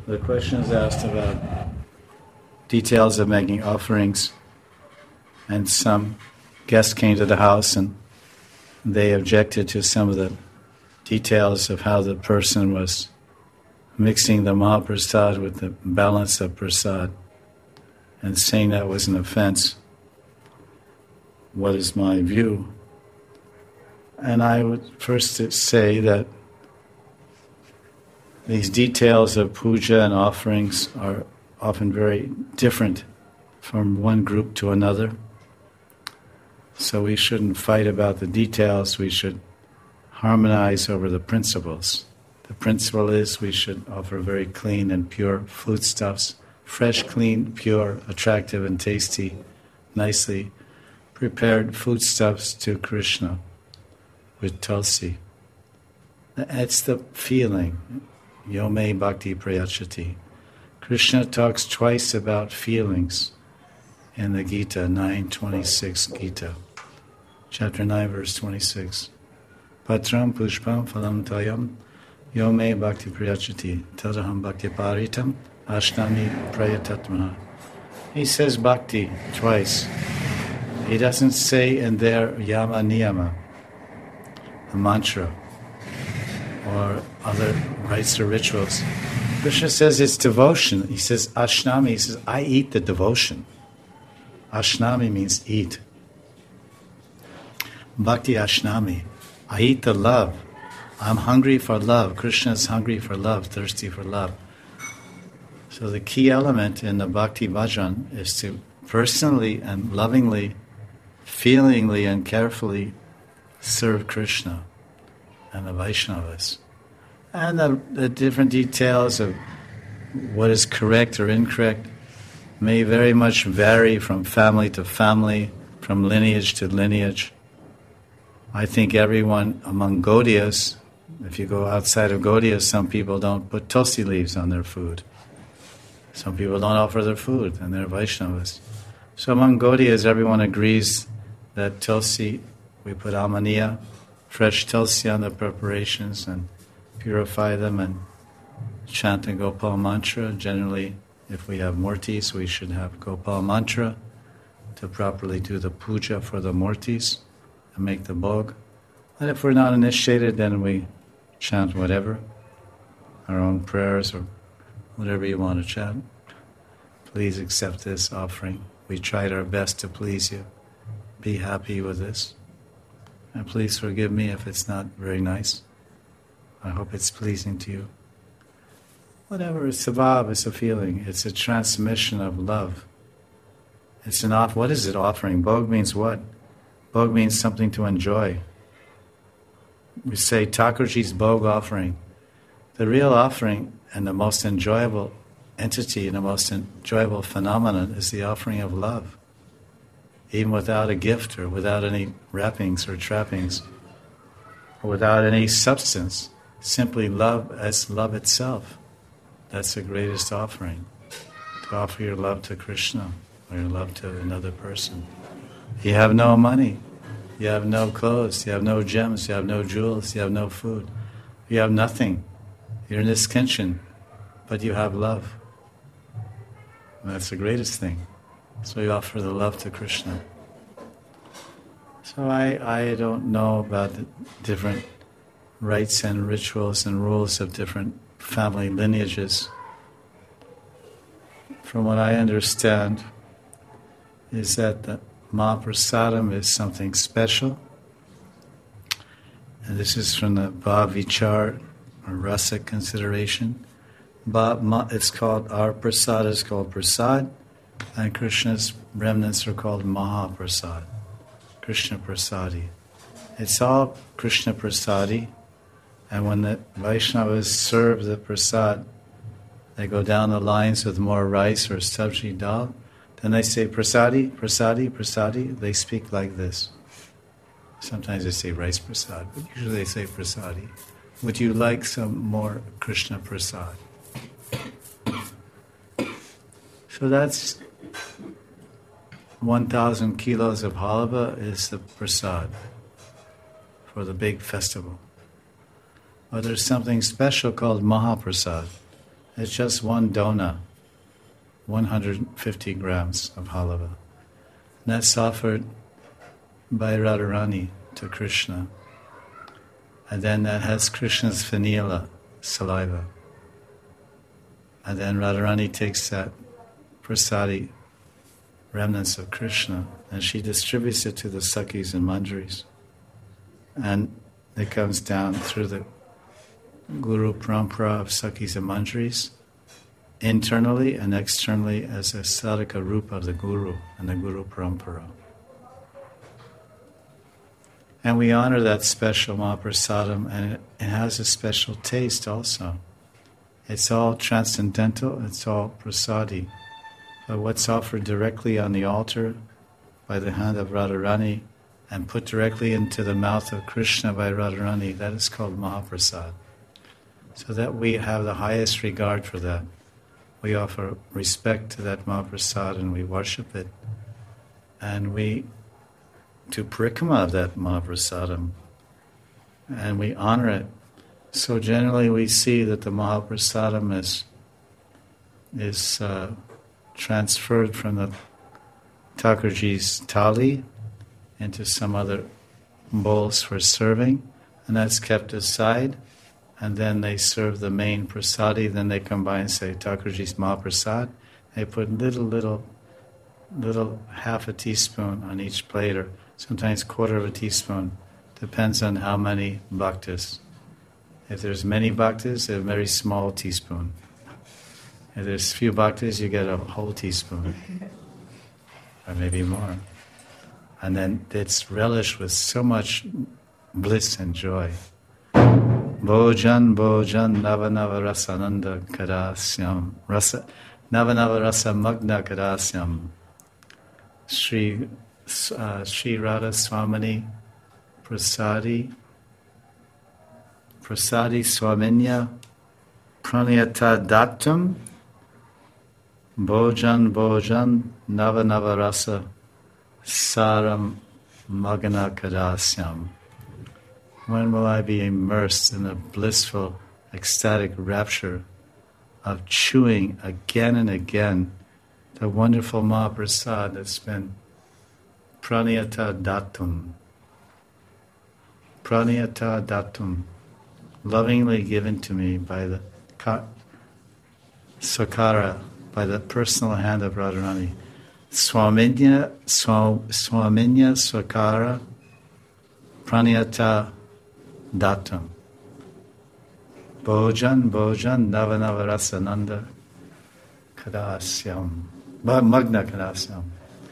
The question is asked about details of making offerings, and some guests came to the house and they objected to some of the details of how the person was mixing the Mahaprasad with the balance of prasad and saying that was an offense. What is my view? And I would first say that these details of puja and offerings are often very different from one group to another. So we shouldn't fight about the details, we should harmonize over the principles. The principle is we should offer very clean and pure foodstuffs, fresh, clean, pure, attractive and tasty, nicely prepared foodstuffs to Krishna with tulsi. That's the feeling. Yome bhakti prayachati. Krishna talks twice about feelings in the Gita, 9:26 Gita. Chapter 9, verse 26. Patram pushpam phalam tayam yome bhakti prayachati tadaham bhakti paritam ashnami prayatatmana. He says bhakti twice. He doesn't say in there yama niyama, a mantra, or other rites or rituals. Krishna says it's devotion. He says ashnami, he says I eat the devotion. Ashnami means eat. Bhakti ashnami, I eat the love. I'm hungry for love. Krishna is hungry for love, thirsty for love. So the key element in the bhakti bhajan is to personally and lovingly, feelingly and carefully serve Krishna and the Vaishnavas. And the different details of what is correct or incorrect may very much vary from family to family, from lineage to lineage. I think everyone among Gaudiyas, if you go outside of Gaudiya, some people don't put tulsi leaves on their food. Some people don't offer their food, and they're Vaishnavas. So among Gaudiyas, everyone agrees that tulsi, we put amaniya, fresh tulsi on the preparations and purify them and chant the Gopal mantra. Generally, if we have murtis, we should have Gopal mantra to properly do the puja for the murtis and make the bhog. And if we're not initiated, then we chant whatever, our own prayers or whatever you want to chant. Please accept this offering. We tried our best to please you. Be happy with this. And please forgive me if it's not very nice. I hope it's pleasing to you. Whatever, it's a bhav, it's a feeling. It's a transmission of love. It's an off. What is it offering? Bhog means what? Bhog means something to enjoy. We say Thakurji's Bhog offering. The real offering and the most enjoyable entity and the most enjoyable phenomenon is the offering of love. Even without a gift or without any wrappings or trappings or without any substance. Simply love as love itself. That's the greatest offering. To offer your love to Krishna or your love to another person. You have no money. You have no clothes. You have no gems. You have no jewels. You have no food. You have nothing. You're niskinchan, but you have love. And that's the greatest thing. So you offer the love to Krishna. So I don't know about the different rites and rituals and rules of different family lineages. From what I understand is that the Mahaprasadam is something special. And this is from the Bhav Vichar or Rasa consideration. It's called, our prasad is called prasad, and Krishna's remnants are called Mahaprasad, Krishna Prasadi. It's all Krishna Prasadi, and when the Vaishnavas serve the prasad, they go down the lines with more rice or sabji dal. Then they say prasadi, prasadi, prasadi. They speak like this. Sometimes they say rice prasad, but usually they say prasadi. Would you like some more Krishna Prasad? So that's 1,000 kilos of halva is the prasad for the big festival. But there's something special called Mahaprasad. It's just one dona, 150 grams of halava. And that's offered by Radharani to Krishna. And then that has Krishna's vanilla saliva. And then Radharani takes that prasadi, remnants of Krishna, and she distributes it to the Sakhis and Manjaris. And it comes down through the Guru Parampara of Sakhis and Manjaris, internally and externally as a sadhaka rupa of the Guru and the Guru Parampara. And we honor that special Mahaprasadam, and it has a special taste also. It's all transcendental, it's all prasadi. But what's offered directly on the altar by the hand of Radharani and put directly into the mouth of Krishna by Radharani, that is called Mahaprasad. So that we have the highest regard for that. We offer respect to that Mahaprasad and we worship it. And we do parikrama of that Mahaprasadam. And we honor it. So generally we see that the Mahaprasadam is transferred from the Thakurji's thali into some other bowls for serving, and that's kept aside. And then they serve the main prasadi, then they combine, say, Thakurji's Mahaprasad. They put little half a teaspoon on each plate, or sometimes quarter of a teaspoon. Depends on how many bhaktas. If there's many bhaktas, a very small teaspoon. If there's few bhaktas, you get a whole teaspoon, or maybe more. And then it's relished with so much bliss and joy. Bhojan, Bhojan, Navanava Rasananda Kadasyam. Navanava Rasa Magna Kadasyam. Sri Radha Swamini Prasadi Swaminya Pranayata Dattam Bhojan Bhojan Navanava Rasa Saram Magna Kadasyam. When will I be immersed in the blissful, ecstatic rapture of chewing again and again the wonderful Mahaprasad that's been Pranayata Datum. Pranayata Datum, lovingly given to me by the Sakara, by the personal hand of Radharani. Swaminya Swakara Pranayata Datum. Bhojan Navanava Rasananda Kadasyam. Magna Kadasyam.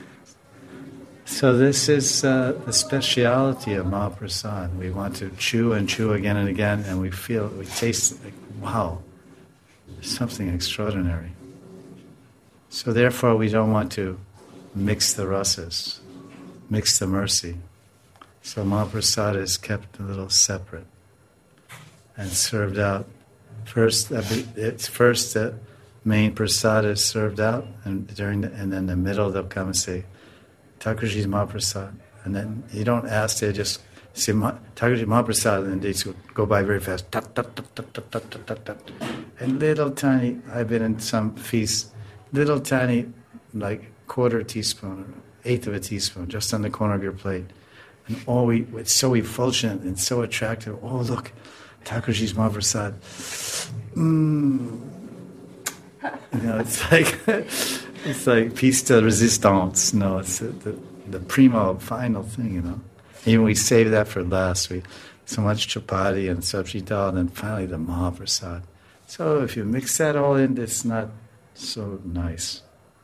So this is the speciality of Mahaprasad. We want to chew and chew again and again, and we taste like, wow, something extraordinary. So therefore we don't want to mix the rasas, mix the mercy. So Mahaprasad is kept a little separate and served out. First the main prasad is served out, and then in the middle they'll come and say, Thakurji's Mahaprasad. And then you don't ask, they just say Thakurji's Mahaprasad, and they just go by very fast. Tut, tut, tut, tut, tut, tut, tut, tut. And little tiny, I've been in some feasts, little tiny, like quarter teaspoon, or eighth of a teaspoon, just on the corner of your plate. And it's so effulgent and so attractive. Oh, look, Thakurji's Mahaprasad. It's like piece de resistance. No, it's the primo, final thing, Even we save that for last. So much chapati and sabji dal, and then finally the Mahaprasad. So if you mix that all in, it's not so nice.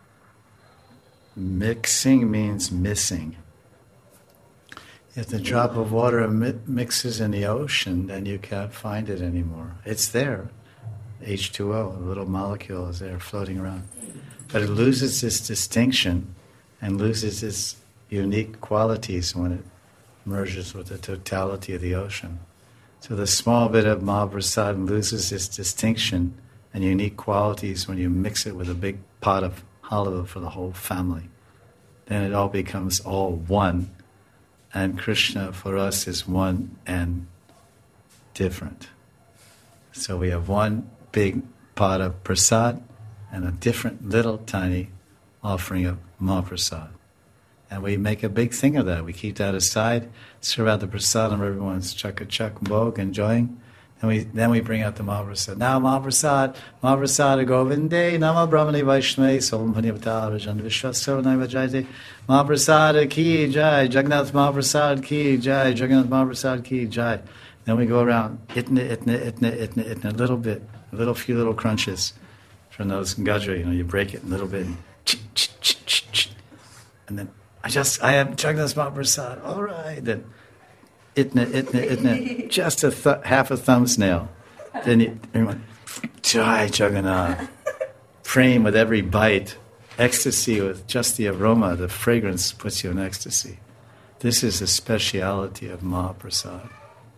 Mixing means missing. If the drop of water mixes in the ocean, then you can't find it anymore. It's there. H2O, a little molecule is there floating around. But it loses its distinction and loses its unique qualities when it merges with the totality of the ocean. So the small bit of Mahaprasad loses its distinction and unique qualities when you mix it with a big pot of halava for the whole family. Then it all becomes all one. And Krishna for us is one and different. So we have one big pot of prasad and a different little tiny offering of Mahaprasad. And we make a big thing of that. We keep that aside, serve out the prasadam, everyone's chak bhog, enjoying. Then we bring out the Mahaprasad. Now Mahaprasad Govinde, Nama Brahmani Vaishnave, Sovam Panivata, Rajan Vishwasar, Naiva Jayate, Mahaprasad ki jai, Jagannath Mahaprasad ki jai, Jagannath Mahaprasad ki jai. Then we go around, itna, a little bit, few little crunches from those gajra, you break it a little bit, and then I have Jagannath Mahaprasad, all right, then itna, just half a thumb's nail. Then everyone, Jai Jagannath, praying with every bite, ecstasy with just the aroma, the fragrance puts you in ecstasy. This is the speciality of Mahaprasad.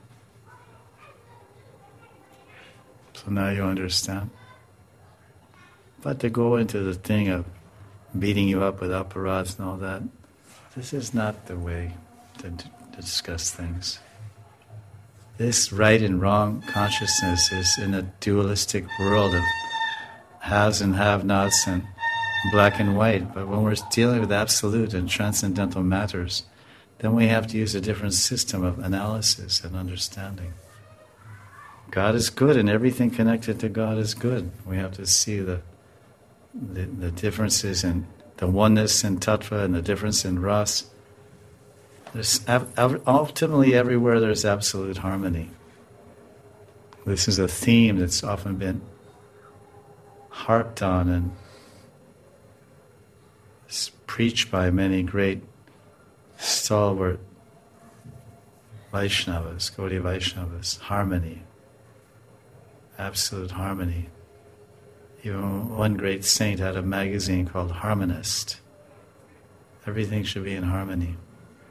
So now you understand. But to go into the thing of beating you up with aparads and all that, this is not the way to discuss things. This right and wrong consciousness is in a dualistic world of haves and have-nots and black and white. But when we're dealing with absolute and transcendental matters, then we have to use a different system of analysis and understanding. God is good, and everything connected to God is good. We have to see the differences in the oneness in tattva and the difference in ras. There's ultimately everywhere there's absolute harmony. This is a theme that's often been harped on and preached by many great stalwart Vaishnavas, Gaudiya Vaishnavas. Harmony, absolute harmony. Even one great saint had a magazine called Harmonist. Everything should be in harmony.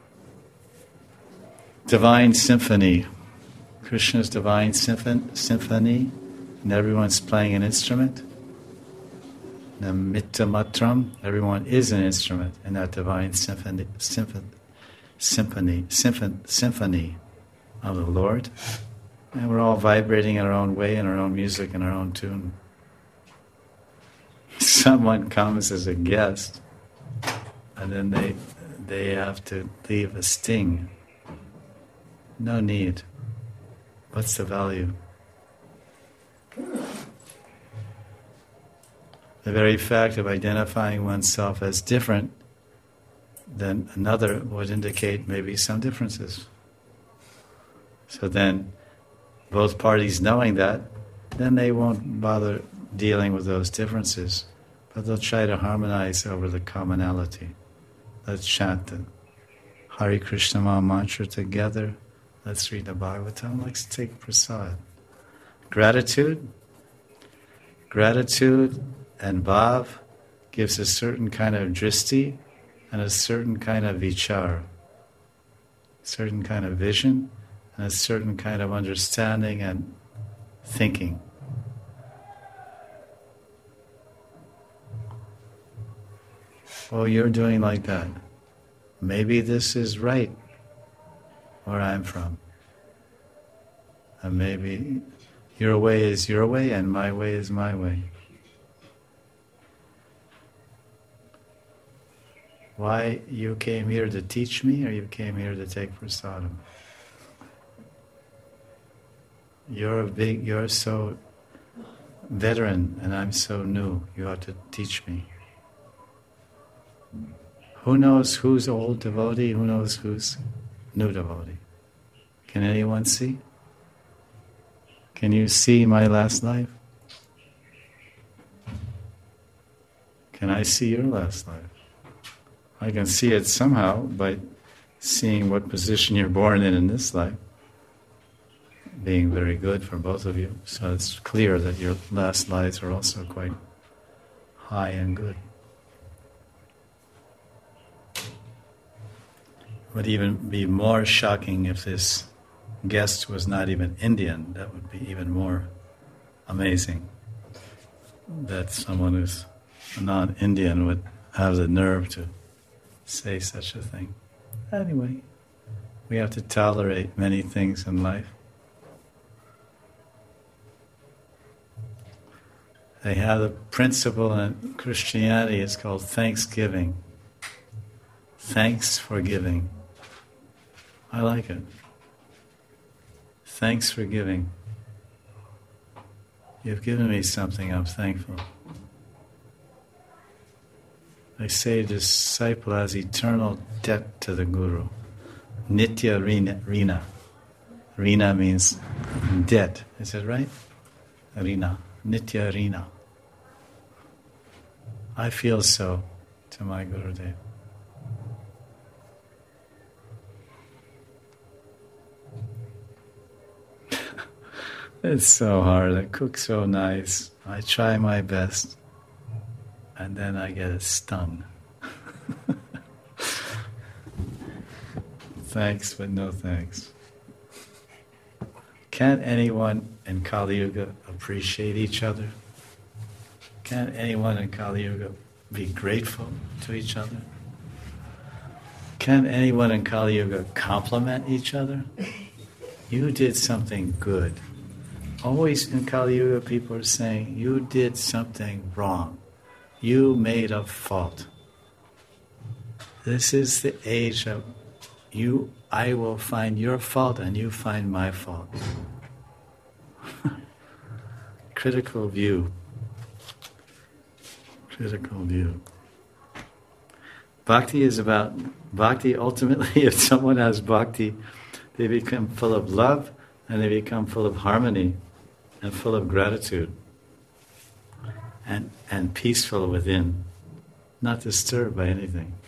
Divine Symphony. Krishna's Divine Symphony, and everyone's playing an instrument. Namitta Matram, everyone is an instrument in that Divine Symphony of the Lord. And we're all vibrating in our own way, in our own music, in our own tune. Someone comes as a guest, and then they have to leave a sting. No need. What's the value? The very fact of identifying oneself as different than another would indicate maybe some differences. So then, both parties knowing that, then they won't bother dealing with those differences, but they'll try to harmonize over the commonality. Let's chant the Hare Krishna Maha Mantra together. Let's read the Bhagavatam. Let's take prasad. Gratitude and bhav gives a certain kind of dristi and a certain kind of vichar, certain kind of vision and a certain kind of understanding and thinking. Oh, you're doing like that. Maybe this is right where I'm from. And maybe your way is your way and my way is my way. Why you came here to teach me or you came here to take prasadam? You're so veteran and I'm so new. You ought to teach me. Who knows who's old devotee? Who knows who's new devotee? Can anyone see? Can you see my last life? Can I see your last life? I can see it somehow by seeing what position you're born in this life, being very good for both of you. So it's clear that your last lives are also quite high and good. It would even be more shocking if this guest was not even Indian. That would be even more amazing. That someone who's non-Indian would have the nerve to say such a thing. Anyway, we have to tolerate many things in life. They have a principle in Christianity, it's called thanksgiving. Thanks for giving. I like it. Thanks for giving. You've given me something, I'm thankful. They say disciple has eternal debt to the Guru. Nitya Rina. Rina means debt. Is that right? Rina. Nitya Rina. I feel so to my Gurudev. It's so hard. I cook so nice. I try my best. And then I get stung. Thanks, but no thanks. Can't anyone in Kali Yuga appreciate each other? Can't anyone in Kali Yuga be grateful to each other? Can't anyone in Kali Yuga compliment each other? You did something good. Always in Kali Yuga people are saying, you did something wrong. You made a fault. This is the age of I will find your fault and you find my fault. Critical view. Critical view. Bhakti is about, ultimately, if someone has bhakti, they become full of love and they become full of harmony and full of gratitude and peaceful within, not disturbed by anything.